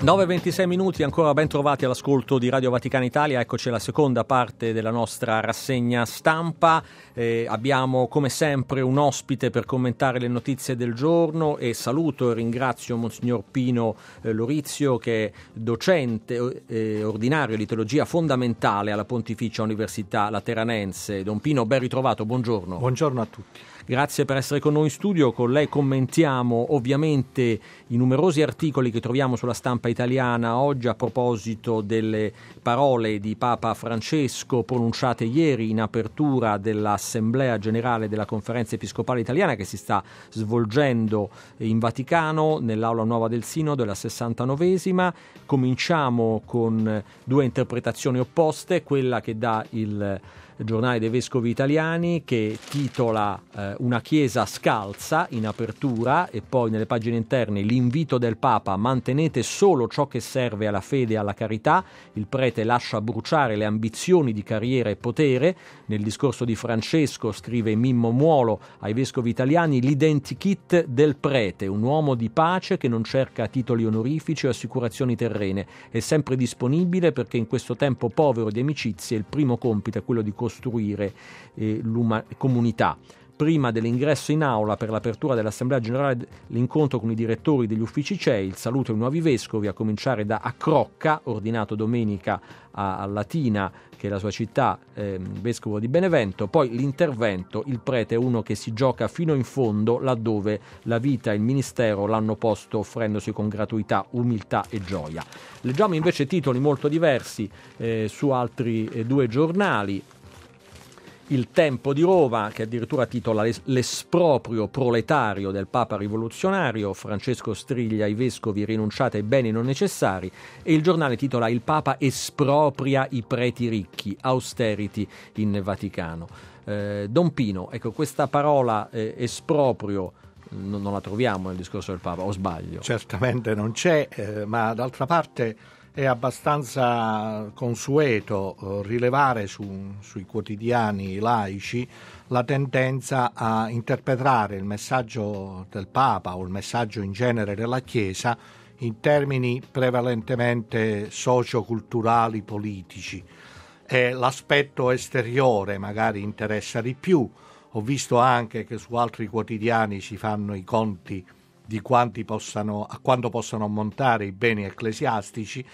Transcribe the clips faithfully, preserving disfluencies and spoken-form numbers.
nove e ventisei minuti, ancora ben trovati all'ascolto di Radio Vaticana Italia. Eccoci alla seconda parte della nostra rassegna stampa. Eh, abbiamo come sempre un ospite per commentare le notizie del giorno e saluto e ringrazio Monsignor Pino eh, Lorizio, che è docente eh, ordinario di teologia fondamentale alla Pontificia Università Lateranense. Don Pino, ben ritrovato, buongiorno. Buongiorno a tutti. Grazie per essere con noi in studio. Con lei commentiamo ovviamente i numerosi articoli che troviamo sulla stampa italiana oggi a proposito delle parole di Papa Francesco pronunciate ieri in apertura dell'Assemblea Generale della Conferenza Episcopale Italiana, che si sta svolgendo in Vaticano nell'Aula Nuova del Sinodo, la sessantanovesima. Cominciamo con due interpretazioni opposte, quella che dà il Giornale dei Vescovi Italiani, che titola eh, Una Chiesa scalza in apertura, e poi nelle pagine interne l'invito del Papa: mantenete solo ciò che serve alla fede e alla carità. Il prete lascia bruciare le ambizioni di carriera e potere. Nel discorso di Francesco, scrive Mimmo Muolo ai Vescovi Italiani, l'identikit del prete, un uomo di pace che non cerca titoli onorifici o assicurazioni terrene, è sempre disponibile perché in questo tempo povero di amicizie il primo compito è quello di costruire eh, l'uma- comunità. Prima dell'ingresso in aula per l'apertura dell'Assemblea Generale, l'incontro con i direttori degli uffici C E I, il saluto ai nuovi vescovi, a cominciare da Accrocca, ordinato domenica a, a Latina, che è la sua città, eh, vescovo di Benevento. Poi l'intervento: il prete è uno che si gioca fino in fondo laddove la vita e il ministero l'hanno posto, offrendosi con gratuità, umiltà e gioia. Leggiamo invece titoli molto diversi eh, su altri eh, due giornali. Il Tempo di Roma, che addirittura titola l'esproprio proletario del Papa rivoluzionario, Francesco striglia i vescovi, rinunciate ai beni non necessari, e il Giornale titola il Papa espropria i preti ricchi, austerity in Vaticano. Eh, Don Pino, ecco, questa parola eh, esproprio non, non la troviamo nel discorso del Papa, o sbaglio? Certamente non c'è, eh, ma d'altra parte è abbastanza consueto eh, rilevare su, sui quotidiani laici la tendenza a interpretare il messaggio del Papa o il messaggio in genere della Chiesa in termini prevalentemente socioculturali, politici. E l'aspetto esteriore magari interessa di più. Ho visto anche che su altri quotidiani si fanno i conti di quanti possano, a quanto possano ammontare i beni ecclesiastici,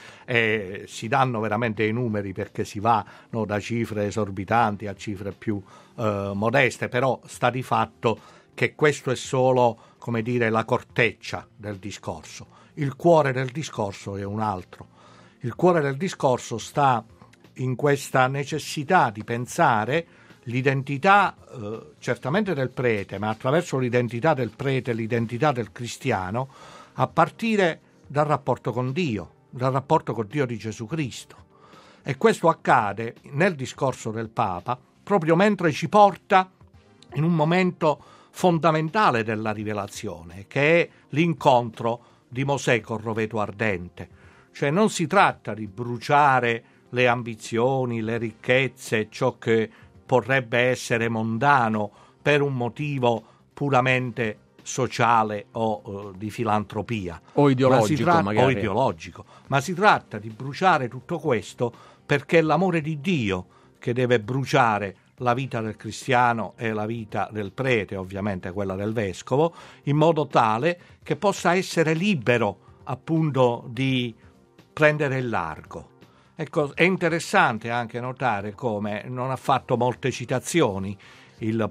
e si danno veramente i numeri, perché si va no, da cifre esorbitanti a cifre più eh, modeste, però sta di fatto che questo è solo, come dire, la corteccia del discorso. Il cuore del discorso è un altro. Il cuore del discorso sta in questa necessità di pensare l'identità eh, certamente del prete, ma attraverso l'identità del prete, l'identità del cristiano, a partire dal rapporto con Dio, dal rapporto con Dio di Gesù Cristo. E questo accade nel discorso del Papa proprio mentre ci porta in un momento fondamentale della rivelazione, che è l'incontro di Mosè col roveto ardente. Cioè non si tratta di bruciare le ambizioni, le ricchezze, ciò che potrebbe essere mondano per un motivo puramente sociale o uh, di filantropia o ideologico, ma tra- magari. o ideologico, ma si tratta di bruciare tutto questo perché è l'amore di Dio che deve bruciare la vita del cristiano e la vita del prete, ovviamente quella del vescovo, in modo tale che possa essere libero appunto di prendere il largo. Ecco, è interessante anche notare come non ha fatto molte citazioni il,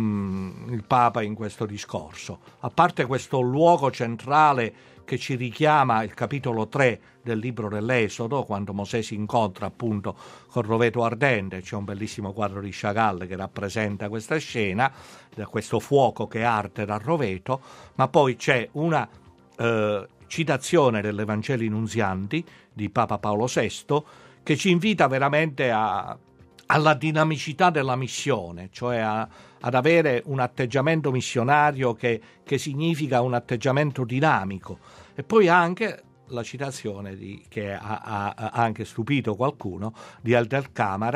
mm, il Papa in questo discorso, a parte questo luogo centrale che ci richiama il capitolo tre del libro dell'Esodo, quando Mosè si incontra appunto col roveto ardente. C'è un bellissimo quadro di Chagall che rappresenta questa scena, questo fuoco che arde dal roveto, ma poi c'è una eh, citazione dell'Evangeli Nunzianti di Papa Paolo sesto, che ci invita veramente a, alla dinamicità della missione, cioè a, ad avere un atteggiamento missionario che, che significa un atteggiamento dinamico. E poi anche la citazione di, che ha, ha, ha anche stupito qualcuno, di Elder Camara,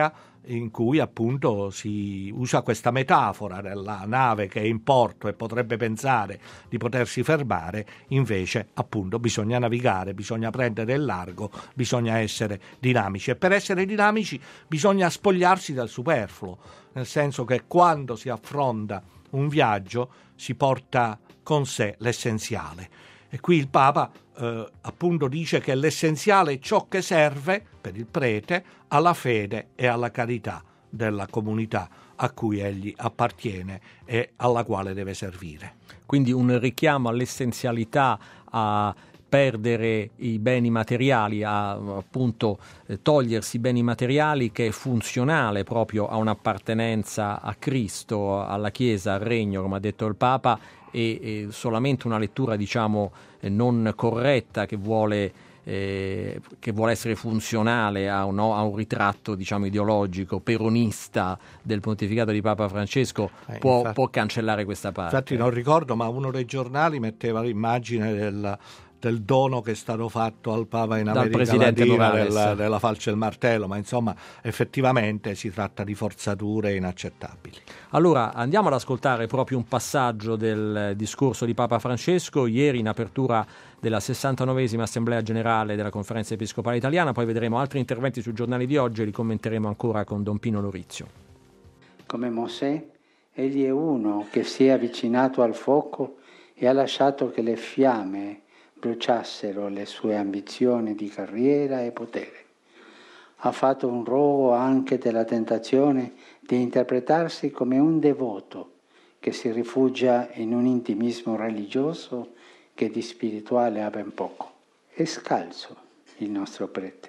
in cui appunto si usa questa metafora della nave che è in porto e potrebbe pensare di potersi fermare, invece appunto bisogna navigare, bisogna prendere il largo, bisogna essere dinamici, e per essere dinamici bisogna spogliarsi del superfluo, nel senso che quando si affronta un viaggio si porta con sé l'essenziale. E qui il Papa eh, appunto dice che l'essenziale è ciò che serve per il prete alla fede e alla carità della comunità a cui egli appartiene e alla quale deve servire. Quindi un richiamo all'essenzialità, a perdere i beni materiali, a appunto eh, togliersi i beni materiali, che è funzionale proprio a un'appartenenza a Cristo, alla Chiesa, al Regno, come ha detto il Papa, e, e solamente una lettura diciamo eh, non corretta che vuole Eh, che vuole essere funzionale a un, a un ritratto diciamo ideologico peronista del pontificato di Papa Francesco eh, può, infatti, può cancellare questa parte. Infatti non ricordo, ma uno dei giornali metteva l'immagine del, del dono che è stato fatto al Papa in America Latina della, della falce e il martello, ma insomma effettivamente si tratta di forzature inaccettabili. Allora andiamo ad ascoltare proprio un passaggio del discorso di Papa Francesco ieri in apertura della sessantanovesima Assemblea Generale della Conferenza Episcopale Italiana, poi vedremo altri interventi sui giornali di oggi e li commenteremo ancora con Don Pino Lorizio. Come Mosè, egli è uno che si è avvicinato al fuoco e ha lasciato che le fiamme bruciassero le sue ambizioni di carriera e potere. Ha fatto un rogo anche della tentazione di interpretarsi come un devoto che si rifugia in un intimismo religioso che di spirituale ha ben poco. È scalzo il nostro prete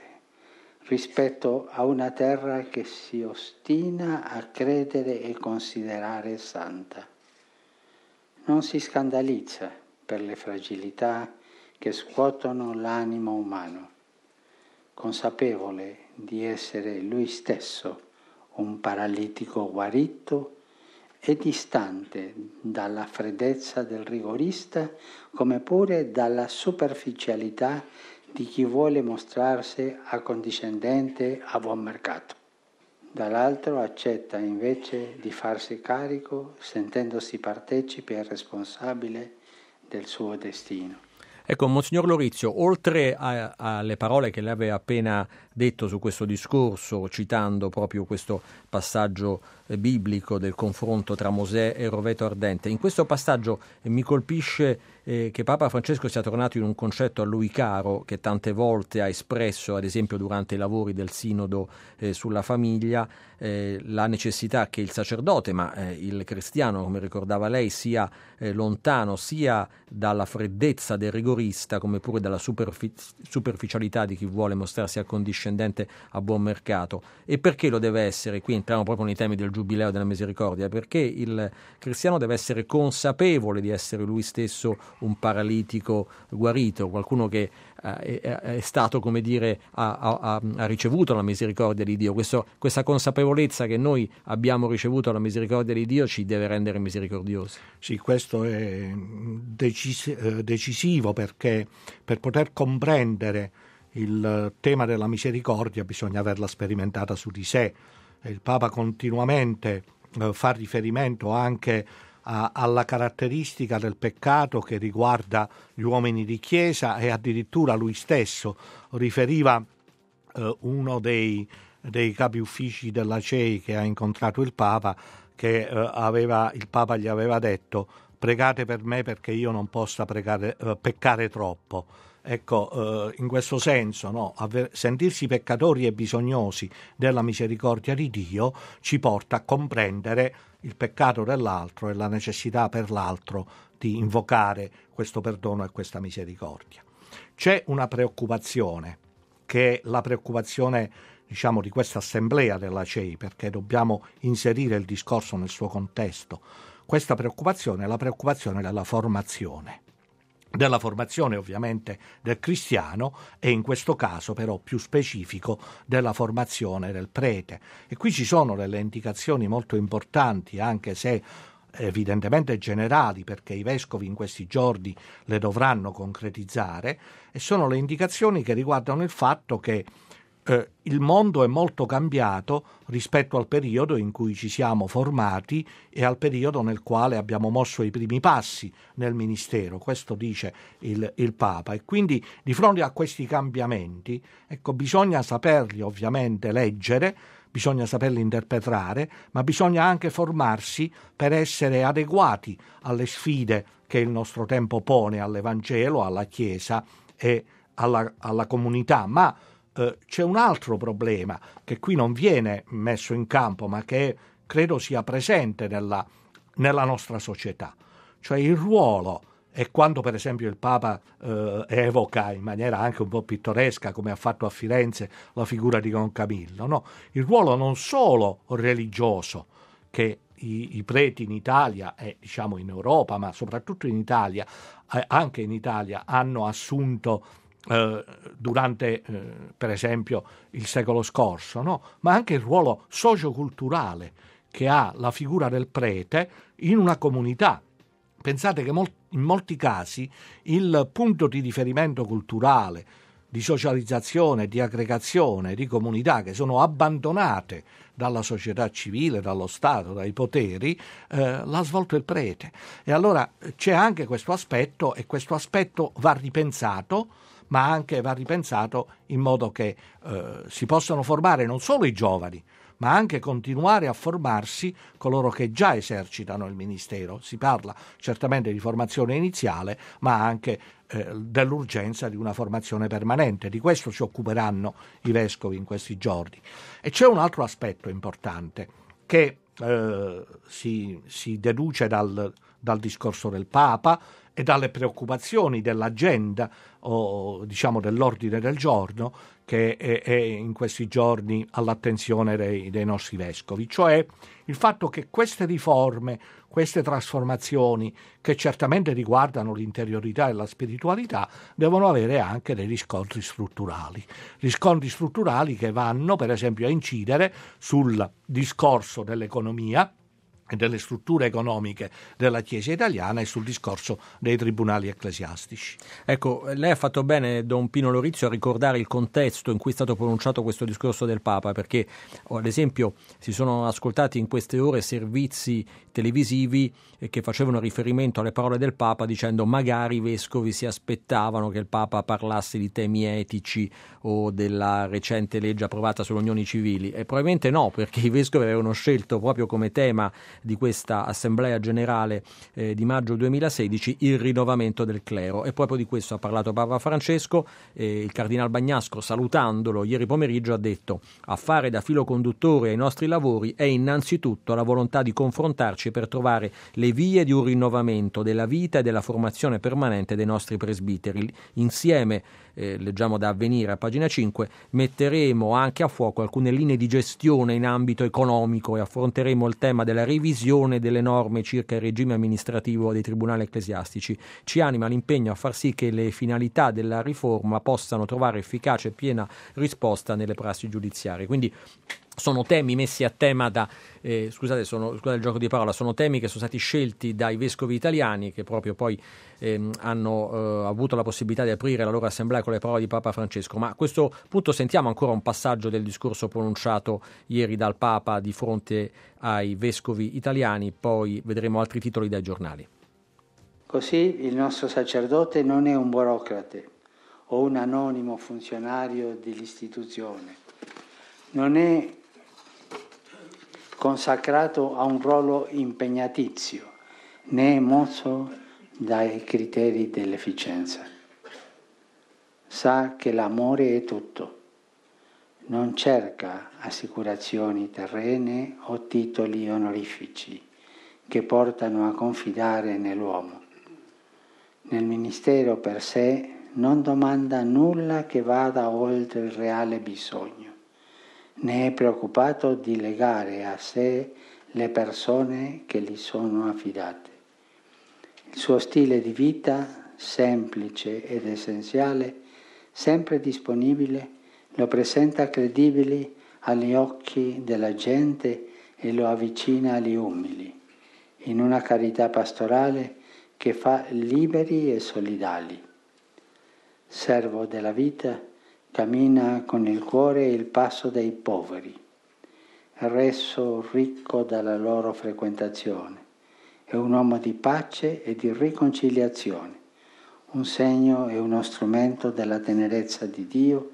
rispetto a una terra che si ostina a credere e considerare santa. Non si scandalizza per le fragilità che scuotono l'animo umano, consapevole di essere lui stesso un paralitico guarito e distante dalla freddezza del rigorista, come pure dalla superficialità di chi vuole mostrarsi accondiscendente a buon mercato. Dall'altro accetta invece di farsi carico, sentendosi partecipe e responsabile del suo destino. Ecco, Monsignor Lorizio, oltre a, alle parole che lei aveva appena detto su questo discorso, citando proprio questo passaggio eh, biblico del confronto tra Mosè e il roveto ardente, in questo passaggio eh, mi colpisce eh, che Papa Francesco sia tornato in un concetto a lui caro, che tante volte ha espresso, ad esempio durante i lavori del Sinodo eh, sulla famiglia, eh, la necessità che il sacerdote, ma eh, il cristiano, come ricordava lei, sia eh, lontano sia dalla freddezza del rigorista, come pure dalla superfic- superficialità di chi vuole mostrarsi accondiscendente a buon mercato. E perché lo deve essere? Qui entriamo proprio nei temi del Giubileo della Misericordia, perché il cristiano deve essere consapevole di essere lui stesso un paralitico guarito, qualcuno che eh, è, è stato, come dire, ha, ha, ha ricevuto la misericordia di Dio. Questo, questa consapevolezza che noi abbiamo ricevuto la misericordia di Dio ci deve rendere misericordiosi. Sì, questo è decis- decisivo, perché per poter comprendere il tema della misericordia bisogna averla sperimentata su di sé. Il Papa continuamente eh, fa riferimento anche a, alla caratteristica del peccato che riguarda gli uomini di Chiesa, e addirittura lui stesso riferiva eh, uno dei, dei capi uffici della C E I che ha incontrato il Papa, che eh, aveva, il Papa gli aveva detto: pregate per me perché io non possa pregare, eh, peccare troppo. Ecco, eh, in questo senso, no, aver, sentirsi peccatori e bisognosi della misericordia di Dio ci porta a comprendere il peccato dell'altro e la necessità per l'altro di invocare questo perdono e questa misericordia. C'è una preoccupazione, che è la preoccupazione, diciamo, di questa assemblea della C E I, perché dobbiamo inserire il discorso nel suo contesto. Questa preoccupazione è la preoccupazione della formazione. Della formazione ovviamente del cristiano, e in questo caso però più specifico della formazione del prete. E qui ci sono delle indicazioni molto importanti, anche se evidentemente generali, perché i vescovi in questi giorni le dovranno concretizzare, e sono le indicazioni che riguardano il fatto che eh, il mondo è molto cambiato rispetto al periodo in cui ci siamo formati e al periodo nel quale abbiamo mosso i primi passi nel ministero, questo dice il, il Papa, e quindi di fronte a questi cambiamenti, ecco, bisogna saperli ovviamente leggere, bisogna saperli interpretare, ma bisogna anche formarsi per essere adeguati alle sfide che il nostro tempo pone all'Evangelo, alla Chiesa e alla, alla comunità. Ma eh, c'è un altro problema che qui non viene messo in campo, ma che credo sia presente nella, nella nostra società, cioè il ruolo. E quando per esempio il Papa eh, evoca in maniera anche un po' pittoresca, come ha fatto a Firenze, la figura di Don Camillo, no? Il ruolo non solo religioso che i, i preti in Italia e diciamo in Europa, ma soprattutto in Italia, eh, anche in Italia, hanno assunto eh, durante eh, per esempio il secolo scorso, no? Ma anche il ruolo socioculturale che ha la figura del prete in una comunità. Pensate che in molti casi il punto di riferimento culturale, di socializzazione, di aggregazione, di comunità che sono abbandonate dalla società civile, dallo Stato, dai poteri, eh, l'ha svolto il prete. E allora c'è anche questo aspetto, e questo aspetto va ripensato, ma anche va ripensato in modo che eh, si possano formare non solo i giovani, ma anche continuare a formarsi coloro che già esercitano il ministero. Si parla certamente di formazione iniziale, ma anche eh, dell'urgenza di una formazione permanente. Di questo si occuperanno i vescovi in questi giorni. E c'è un altro aspetto importante che eh, si, si deduce dal, dal discorso del Papa e dalle preoccupazioni dell'agenda o diciamo dell'ordine del giorno che è, è in questi giorni all'attenzione dei, dei nostri vescovi, cioè il fatto che queste riforme, queste trasformazioni che certamente riguardano l'interiorità e la spiritualità devono avere anche dei riscontri strutturali, riscontri strutturali che vanno per esempio a incidere sul discorso dell'economia e delle strutture economiche della Chiesa italiana e sul discorso dei tribunali ecclesiastici. Ecco, lei ha fatto bene, Don Pino Lorizio, a ricordare il contesto in cui è stato pronunciato questo discorso del Papa, perché ad esempio si sono ascoltati in queste ore servizi televisivi che facevano riferimento alle parole del Papa dicendo magari i vescovi si aspettavano che il Papa parlasse di temi etici o della recente legge approvata sulle unioni civili, e probabilmente no, perché i vescovi avevano scelto proprio come tema di questa assemblea generale eh, di maggio duemilasedici il rinnovamento del clero, e proprio di questo ha parlato Papa Francesco. Eh, il Cardinal Bagnasco, salutandolo ieri pomeriggio, ha detto: a fare da filo conduttore ai nostri lavori è innanzitutto la volontà di confrontarci per trovare le vie di un rinnovamento della vita e della formazione permanente dei nostri presbiteri. Insieme, eh, leggiamo da Avvenire a pagina cinque, metteremo anche a fuoco alcune linee di gestione in ambito economico e affronteremo il tema della revisione delle norme circa il regime amministrativo dei tribunali ecclesiastici. Ci anima l'impegno a far sì che le finalità della riforma possano trovare efficace e piena risposta nelle prassi giudiziarie. Quindi sono temi messi a tema da, eh, scusate, sono, scusate il gioco di parola, sono temi che sono stati scelti dai vescovi italiani, che proprio poi ehm, hanno eh, avuto la possibilità di aprire la loro assemblea con le parole di Papa Francesco. Ma a questo punto sentiamo ancora un passaggio del discorso pronunciato ieri dal Papa di fronte ai vescovi italiani, poi vedremo altri titoli dai giornali. Così il nostro sacerdote non è un burocrate o un anonimo funzionario dell'istituzione, non è consacrato a un ruolo impegnatizio, né è mosso dai criteri dell'efficienza. Sa che l'amore è tutto, non cerca assicurazioni terrene o titoli onorifici che portano a confidare nell'uomo. Nel ministero per sé non domanda nulla che vada oltre il reale bisogno, né è preoccupato di legare a sé le persone che gli sono affidate. Il suo stile di vita, semplice ed essenziale, sempre disponibile, lo presenta credibile agli occhi della gente e lo avvicina agli umili, in una carità pastorale che fa liberi e solidali. Servo della vita, cammina con il cuore e il passo dei poveri, reso ricco dalla loro frequentazione. È un uomo di pace e di riconciliazione, un segno e uno strumento della tenerezza di Dio,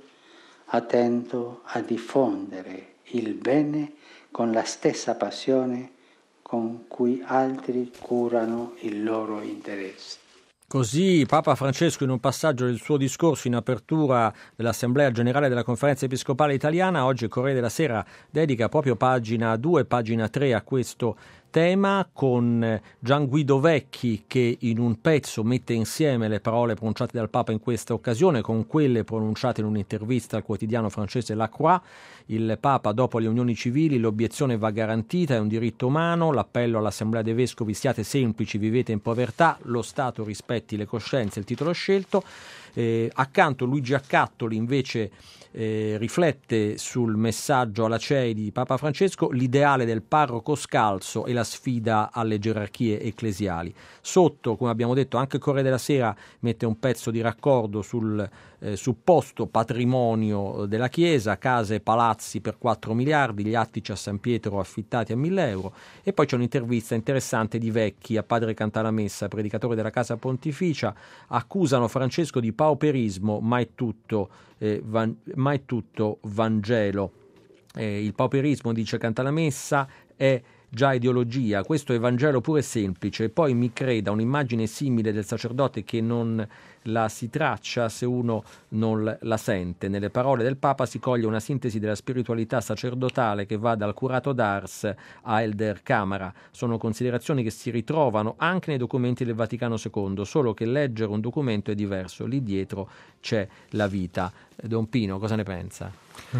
attento a diffondere il bene con la stessa passione con cui altri curano il loro interesse. Così Papa Francesco, in un passaggio del suo discorso in apertura dell'Assemblea Generale della Conferenza Episcopale Italiana, oggi il Corriere della Sera dedica proprio pagina due, pagina tre a questo tema, con Gian Guido Vecchi che in un pezzo mette insieme le parole pronunciate dal Papa in questa occasione con quelle pronunciate in un'intervista al quotidiano francese La Croix. Il Papa, dopo le unioni civili, l'obiezione va garantita, è un diritto umano, l'appello all'Assemblea dei Vescovi: siate semplici, vivete in povertà, lo Stato rispetti le coscienze, il titolo scelto. Eh, accanto Luigi Accattoli invece eh, riflette sul messaggio alla C E I di Papa Francesco, l'ideale del parroco scalzo e la sfida alle gerarchie ecclesiali. Sotto, come abbiamo detto, anche il Corriere della Sera mette un pezzo di raccordo sul eh, supposto patrimonio della Chiesa, case e palazzi per quattro miliardi, gli attici a San Pietro affittati a mille euro, e poi c'è un'intervista interessante di Vecchi a padre Cantalamessa, predicatore della Casa Pontificia. Accusano Francesco di pauperismo, ma è tutto, eh, van- ma è tutto Vangelo. Eh, il pauperismo, dice Cantalamessa, è già ideologia, questo è Vangelo puro e semplice. E poi mi creda, un'immagine simile del sacerdote che non la si traccia se uno non la sente. Nelle parole del Papa si coglie una sintesi della spiritualità sacerdotale che va dal curato d'ars a Elder Camara. Sono considerazioni che si ritrovano anche nei documenti del Vaticano secondo, solo che leggere un documento è diverso, lì dietro c'è la vita. Don Pino, cosa ne pensa?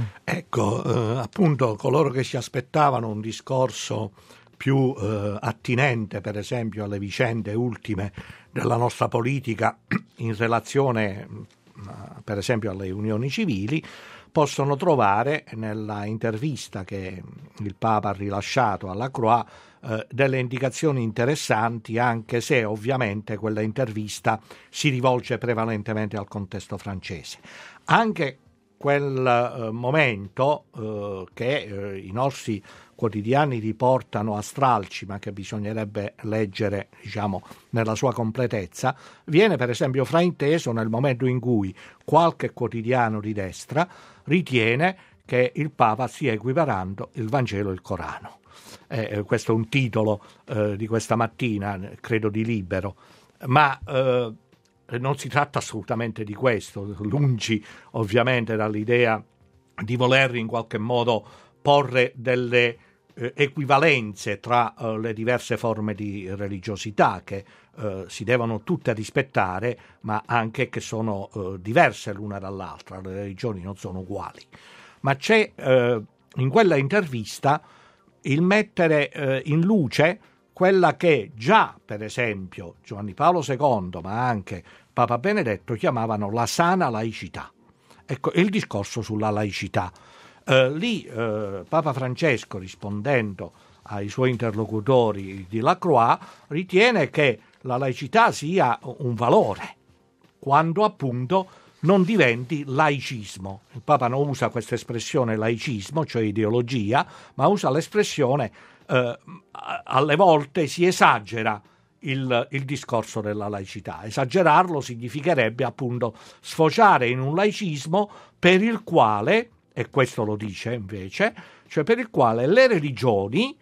Ecco, eh, appunto, coloro che si aspettavano un discorso più eh, attinente, per esempio, alle vicende ultime della nostra politica in relazione, per esempio, alle unioni civili, possono trovare nella intervista che il Papa ha rilasciato alla Croix eh, delle indicazioni interessanti, anche se ovviamente quella intervista si rivolge prevalentemente al contesto francese. Anche quel eh, momento eh, che eh, i nostri quotidiani riportano a stralci, ma che bisognerebbe leggere, diciamo, nella sua completezza, viene per esempio frainteso nel momento in cui qualche quotidiano di destra ritiene che il Papa stia equiparando il Vangelo e il Corano. Eh, questo è un titolo eh, di questa mattina, credo di Libero, ma eh, non si tratta assolutamente di questo, lungi ovviamente dall'idea di voler in qualche modo porre delle eh, equivalenze tra eh, le diverse forme di religiosità che eh, si devono tutte rispettare, ma anche che sono eh, diverse l'una dall'altra, le religioni non sono uguali. Ma c'è eh, in quella intervista il mettere eh, in luce quella che già, per esempio, Giovanni Paolo secondo, ma anche Papa Benedetto chiamavano la sana laicità. Ecco, il discorso sulla laicità. Eh, lì eh, Papa Francesco, rispondendo ai suoi interlocutori di La Croix, ritiene che la laicità sia un valore, quando appunto non diventi laicismo. Il Papa non usa questa espressione laicismo, cioè ideologia, ma usa l'espressione eh, alle volte si esagera il, il discorso della laicità. Esagerarlo significherebbe appunto sfociare in un laicismo per il quale, e questo lo dice invece, cioè per il quale le religioni,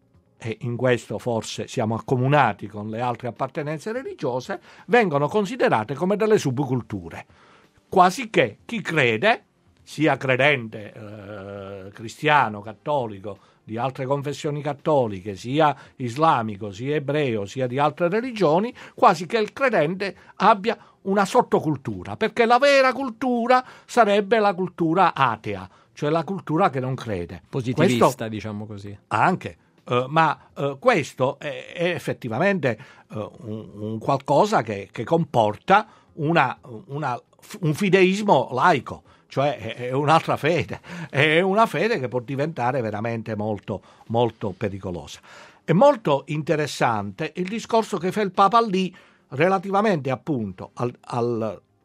e in questo forse siamo accomunati con le altre appartenenze religiose, vengono considerate come delle subculture, quasi che chi crede, sia credente eh, cristiano, cattolico, di altre confessioni cattoliche, sia islamico, sia ebreo, sia di altre religioni, quasi che il credente abbia una sottocultura, perché la vera cultura sarebbe la cultura atea, cioè la cultura che non crede. Positivista, questo, diciamo così. Anche, uh, ma uh, questo è, è effettivamente uh, un, un qualcosa che, che comporta una, una, un fideismo laico, cioè è un'altra fede, è una fede che può diventare veramente molto, molto pericolosa. È molto interessante il discorso che fa il Papa lì relativamente appunto al, al,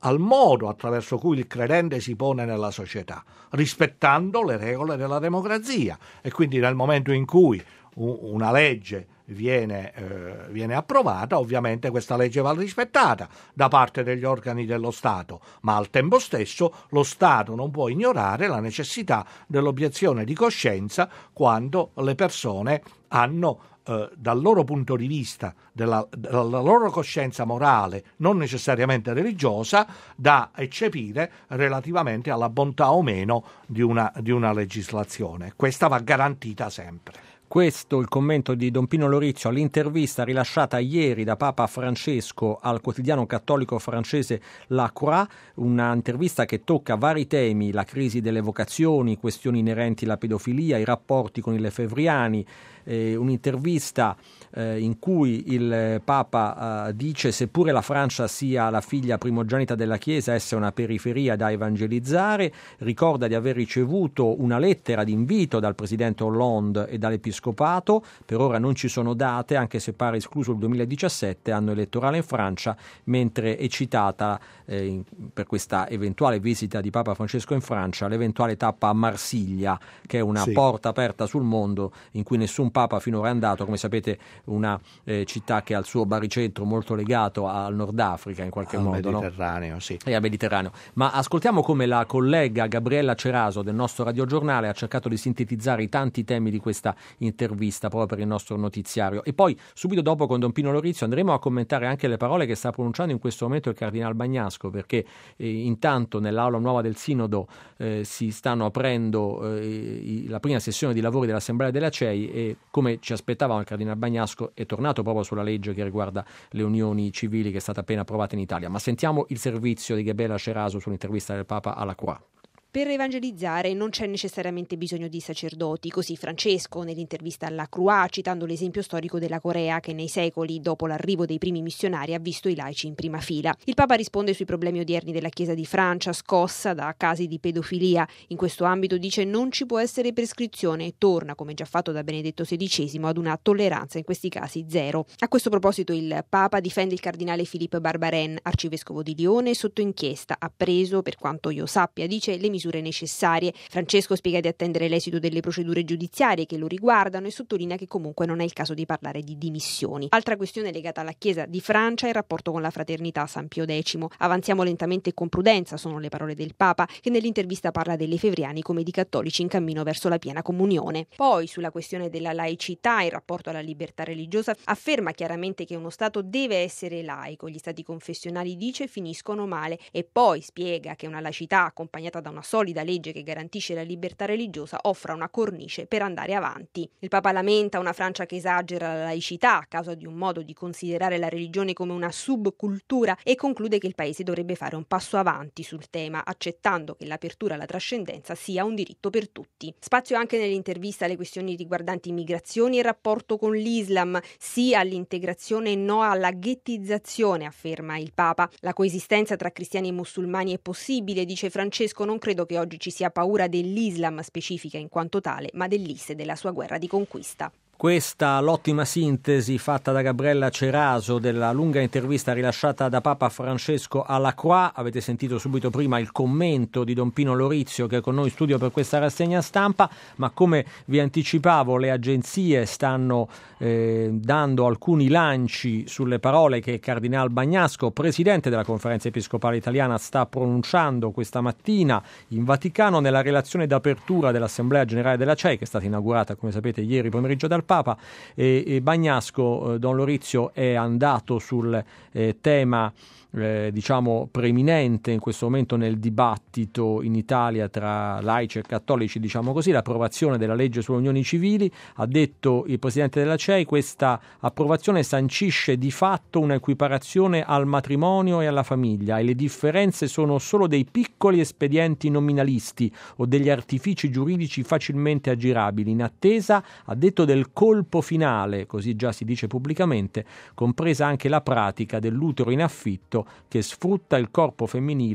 al modo attraverso cui il credente si pone nella società, rispettando le regole della democrazia. E quindi nel momento in cui una legge viene, eh, viene approvata, ovviamente questa legge va rispettata da parte degli organi dello Stato, ma al tempo stesso lo Stato non può ignorare la necessità dell'obiezione di coscienza quando le persone hanno eh, dal loro punto di vista, della, della loro coscienza morale, non necessariamente religiosa, da eccepire relativamente alla bontà o meno di una, di una legislazione. Questa va garantita sempre. Questo il commento di Don Pino Lorizio all'intervista rilasciata ieri da Papa Francesco al quotidiano cattolico francese La Croix, una intervista che tocca vari temi: la crisi delle vocazioni, questioni inerenti alla pedofilia, i rapporti con i lefebvriani, eh, un'intervista eh, in cui il Papa eh, dice: seppure la Francia sia la figlia primogenita della Chiesa, essa è una periferia da evangelizzare, ricorda di aver ricevuto una lettera di invito dal presidente Hollande e dall'Episcopato. Per ora non ci sono date, anche se pare escluso il duemiladiciassette, anno elettorale in Francia, mentre è citata eh, in, per questa eventuale visita di Papa Francesco in Francia l'eventuale tappa a Marsiglia, che è una sì. porta aperta sul mondo in cui nessun Papa finora è andato. Come sapete, una eh, città che ha il suo baricentro molto legato al Nord Africa in qualche al modo, Mediterraneo, no? sì. E al Mediterraneo. Ma ascoltiamo come la collega Gabriella Ceraso del nostro radiogiornale ha cercato di sintetizzare i tanti temi di questa intervista proprio per il nostro notiziario. E poi subito dopo con Don Pino Lorizio andremo a commentare anche le parole che sta pronunciando in questo momento il Cardinal Bagnasco, perché eh, intanto nell'aula nuova del Sinodo eh, si stanno aprendo eh, i, la prima sessione di lavori dell'Assemblea della C E I e, come ci aspettavamo, il Cardinal Bagnasco è tornato proprio sulla legge che riguarda le unioni civili, che è stata appena approvata in Italia. Ma sentiamo il servizio di Gabriella Ceraso sull'intervista del Papa alla Croix. Per evangelizzare non c'è necessariamente bisogno di sacerdoti, così Francesco nell'intervista alla Croix, citando l'esempio storico della Corea che nei secoli dopo l'arrivo dei primi missionari ha visto i laici in prima fila. Il Papa risponde sui problemi odierni della Chiesa di Francia, scossa da casi di pedofilia. In questo ambito dice non ci può essere prescrizione e torna, come già fatto da Benedetto sedicesimo, ad una tolleranza in questi casi zero. A questo proposito il Papa difende il cardinale Philippe Barbarin, arcivescovo di Lione, sotto inchiesta, ha preso, per quanto io sappia, dice, le misure necessarie. Francesco spiega di attendere l'esito delle procedure giudiziarie che lo riguardano e sottolinea che comunque non è il caso di parlare di dimissioni. Altra questione legata alla Chiesa di Francia è il rapporto con la fraternità San Pio X. Avanziamo lentamente e con prudenza, sono le parole del Papa, che nell'intervista parla dei lefebvriani come di cattolici in cammino verso la piena comunione. Poi, sulla questione della laicità e il rapporto alla libertà religiosa, afferma chiaramente che uno Stato deve essere laico. Gli stati confessionali, dice, finiscono male, e poi spiega che una laicità accompagnata da una solida legge che garantisce la libertà religiosa offra una cornice per andare avanti. Il Papa lamenta una Francia che esagera la laicità a causa di un modo di considerare la religione come una subcultura e conclude che il Paese dovrebbe fare un passo avanti sul tema, accettando che l'apertura alla trascendenza sia un diritto per tutti. Spazio anche nell'intervista alle questioni riguardanti immigrazioni e il rapporto con l'Islam, sì all'integrazione e no alla ghettizzazione, afferma il Papa. La coesistenza tra cristiani e musulmani è possibile, dice Francesco, non credo che oggi ci sia paura dell'Islam specifica in quanto tale, ma dell'I S e della sua guerra di conquista. Questa l'ottima sintesi fatta da Gabriella Ceraso della lunga intervista rilasciata da Papa Francesco alla Croix. Avete sentito subito prima il commento di Don Pino Lorizio, che è con noi in studio per questa rassegna stampa, ma come vi anticipavo le agenzie stanno eh, dando alcuni lanci sulle parole che il Cardinal Bagnasco, presidente della Conferenza Episcopale Italiana, sta pronunciando questa mattina in Vaticano nella relazione d'apertura dell'Assemblea Generale della C E I, che è stata inaugurata, come sapete, ieri pomeriggio dal Papa. E, e Bagnasco, eh, Don Lorizio, è andato sul eh, tema eh, diciamo preeminente in questo momento nel dibattito in Italia tra laici e cattolici, diciamo così, l'approvazione della legge sulle unioni civili. Ha detto il presidente della C E I: questa approvazione sancisce di fatto una equiparazione al matrimonio e alla famiglia, e le differenze sono solo dei piccoli espedienti nominalisti o degli artifici giuridici facilmente aggirabili, in attesa, ha detto, del colpo finale, così già si dice pubblicamente, compresa anche la pratica dell'utero in affitto che sfrutta il corpo femminile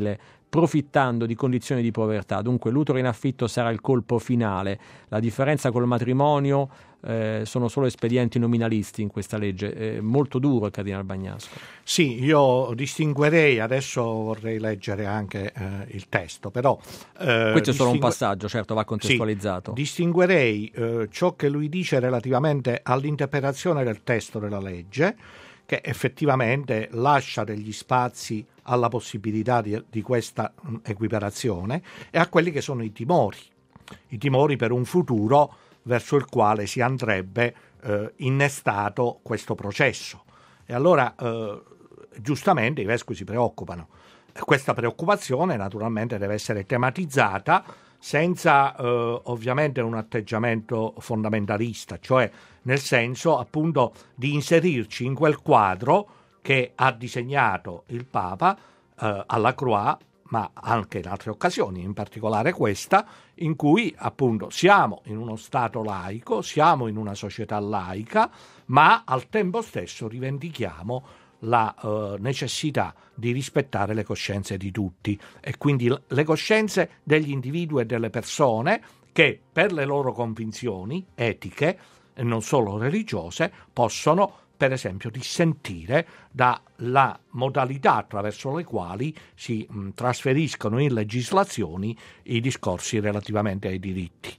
profittando di condizioni di povertà. Dunque l'utero in affitto sarà il colpo finale. La differenza col matrimonio eh, sono solo espedienti nominalisti in questa legge. È molto duro il Cardinal Bagnasco. Sì, io distinguerei, adesso vorrei leggere anche eh, il testo, però... Eh, Questo è solo un distingu- passaggio, certo, va contestualizzato. Sì, distinguerei eh, ciò che lui dice relativamente all'interpretazione del testo della legge, che effettivamente lascia degli spazi alla possibilità di, di questa mh, equiparazione, e a quelli che sono i timori, i timori per un futuro verso il quale si andrebbe eh, innestato questo processo. E allora eh, giustamente i vescovi si preoccupano. E questa preoccupazione naturalmente deve essere tematizzata senza eh, ovviamente un atteggiamento fondamentalista, cioè nel senso appunto di inserirci in quel quadro che ha disegnato il Papa eh, alla Croix, ma anche in altre occasioni, in particolare questa, in cui appunto siamo in uno Stato laico, siamo in una società laica, ma al tempo stesso rivendichiamo la eh, necessità di rispettare le coscienze di tutti, e quindi le coscienze degli individui e delle persone che per le loro convinzioni etiche e non solo religiose possono per esempio dissentire dalla modalità attraverso le quali si mh, trasferiscono in legislazioni i discorsi relativamente ai diritti.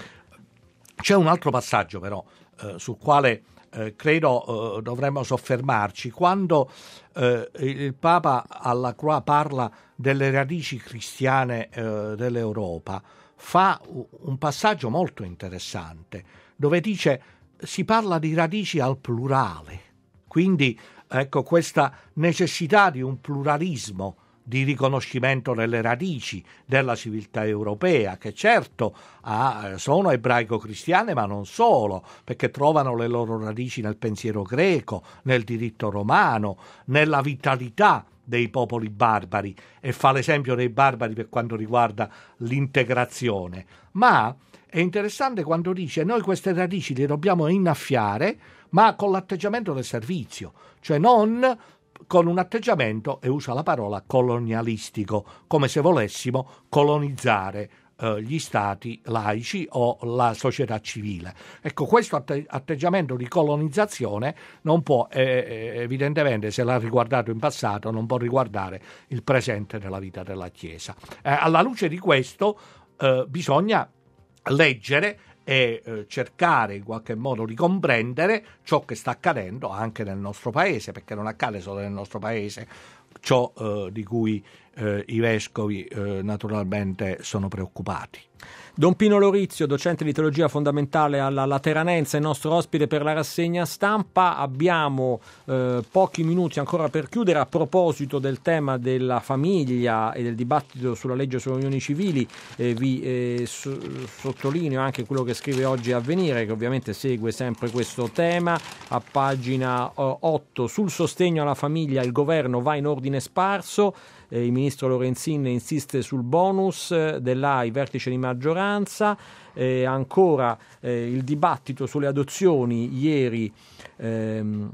C'è un altro passaggio però eh, sul quale eh, credo eh, dovremmo soffermarci. Quando eh, il Papa alla Croix parla delle radici cristiane eh, dell'Europa, fa un passaggio molto interessante dove dice: si parla di radici al plurale, quindi ecco questa necessità di un pluralismo di riconoscimento delle radici della civiltà europea, che certo ah, sono ebraico-cristiane, ma non solo, perché trovano le loro radici nel pensiero greco, nel diritto romano, nella vitalità dei popoli barbari, e fa l'esempio dei barbari per quanto riguarda l'integrazione. Ma è interessante quando dice: noi queste radici le dobbiamo innaffiare, ma con l'atteggiamento del servizio, cioè non con un atteggiamento, e usa la parola, colonialistico, come se volessimo colonizzare eh, gli stati laici o la società civile. Ecco, questo atte- atteggiamento di colonizzazione non può, eh, evidentemente, se l'ha riguardato in passato, non può riguardare il presente della vita della Chiesa. Eh, alla luce di questo eh, bisogna leggere e eh, cercare in qualche modo di comprendere ciò che sta accadendo anche nel nostro paese, perché non accade solo nel nostro paese ciò eh, di cui eh, i vescovi eh, naturalmente sono preoccupati. Don Pino Lorizio, docente di teologia fondamentale alla Lateranense, il nostro ospite per la rassegna stampa. Abbiamo eh, pochi minuti ancora per chiudere. A proposito del tema della famiglia e del dibattito sulla legge sulle unioni civili, eh, vi eh, so, sottolineo anche quello che scrive oggi Avvenire, che ovviamente segue sempre questo tema. A pagina eh, otto, sul sostegno alla famiglia il governo va in ordine sparso. Eh, il ministro Lorenzin insiste sul bonus eh, dell'A I, vertice di maggioranza. Eh, ancora eh, il dibattito sulle adozioni ieri ehm,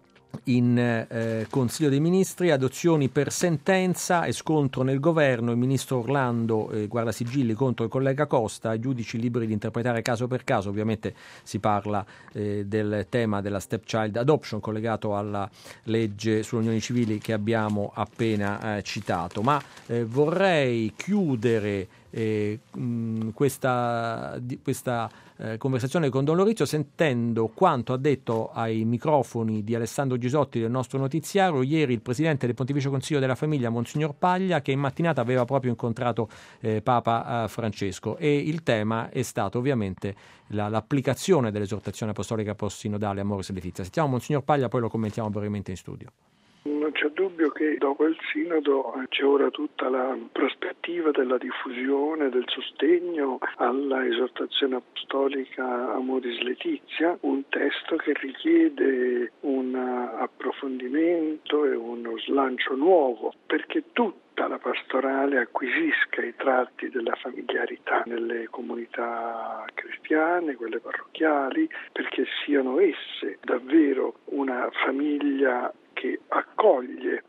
in eh, Consiglio dei Ministri, adozioni per sentenza e scontro nel governo. Il ministro Orlando eh, guardasigilli contro il collega Costa, giudici liberi di interpretare caso per caso. Ovviamente si parla eh, del tema della stepchild adoption collegato alla legge sulle unioni civili che abbiamo appena eh, citato. Ma eh, vorrei chiudere eh, mh, questa, di, questa eh, conversazione con Don Lorizio sentendo quanto ha detto ai microfoni di Alessandro Gisotti del nostro notiziario ieri il presidente del Pontificio Consiglio della Famiglia, Monsignor Paglia, che in mattinata aveva proprio incontrato eh, Papa eh, Francesco, e il tema è stato ovviamente la, l'applicazione dell'esortazione apostolica post-sinodale Amoris Laetitia. Sentiamo Monsignor Paglia, poi lo commentiamo brevemente in studio. Non c'è dubbio che dopo il Sinodo c'è ora tutta la prospettiva della diffusione, del sostegno alla esortazione apostolica Amoris Laetitia, un testo che richiede un approfondimento e uno slancio nuovo, perché tutta la pastorale acquisisca i tratti della familiarità nelle comunità cristiane, quelle parrocchiali, perché siano esse davvero una famiglia che accoglie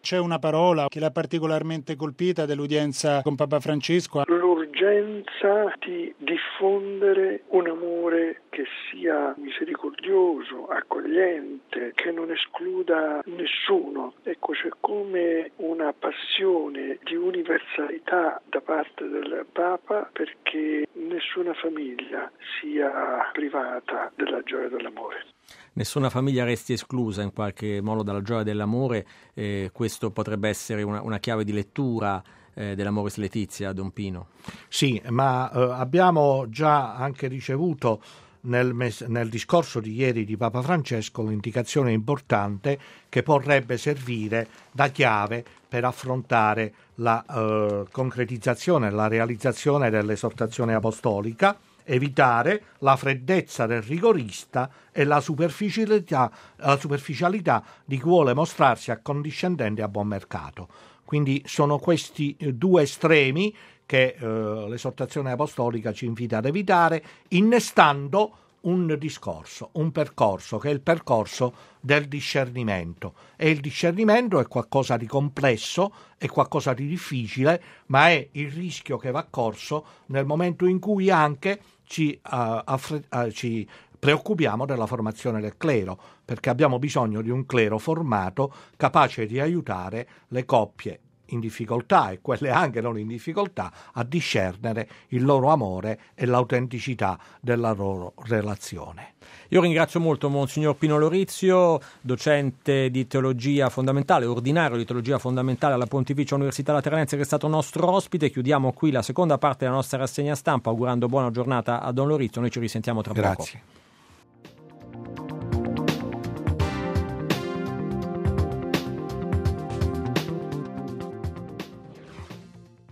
C'è una parola che l'ha particolarmente colpita dell'udienza con Papa Francesco? L'urgenza di diffondere un amore che sia misericordioso, accogliente, che non escluda nessuno. Ecco, c'è come una passione di universalità da parte del Papa perché nessuna famiglia sia privata della gioia dell'amore. Nessuna famiglia resti esclusa in qualche modo dalla gioia dell'amore, eh, questo potrebbe essere una, una chiave di lettura eh, dell'Amoris Laetitia, Don Pino. Sì, ma eh, abbiamo già anche ricevuto nel, mes- nel discorso di ieri di Papa Francesco l'indicazione importante che potrebbe servire da chiave per affrontare la eh, concretizzazione, la realizzazione dell'esortazione apostolica, evitare la freddezza del rigorista e la superficialità, la superficialità di chi vuole mostrarsi accondiscendente a buon mercato. Quindi sono questi due estremi che eh, l'esortazione apostolica ci invita ad evitare, innestando un discorso, un percorso che è il percorso del discernimento. E il discernimento è qualcosa di complesso, è qualcosa di difficile, ma è il rischio che va corso nel momento in cui anche ci, uh, affre- uh, ci preoccupiamo della formazione del clero, perché abbiamo bisogno di un clero formato capace di aiutare le coppie in difficoltà e quelle anche non in difficoltà a discernere il loro amore e l'autenticità della loro relazione. Io ringrazio molto Monsignor Pino Lorizio, docente di teologia fondamentale, ordinario di teologia fondamentale alla Pontificia Università Lateranense, che è stato nostro ospite. Chiudiamo qui la seconda parte della nostra rassegna stampa augurando buona giornata a Don Lorizio. Noi ci risentiamo tra poco. Grazie.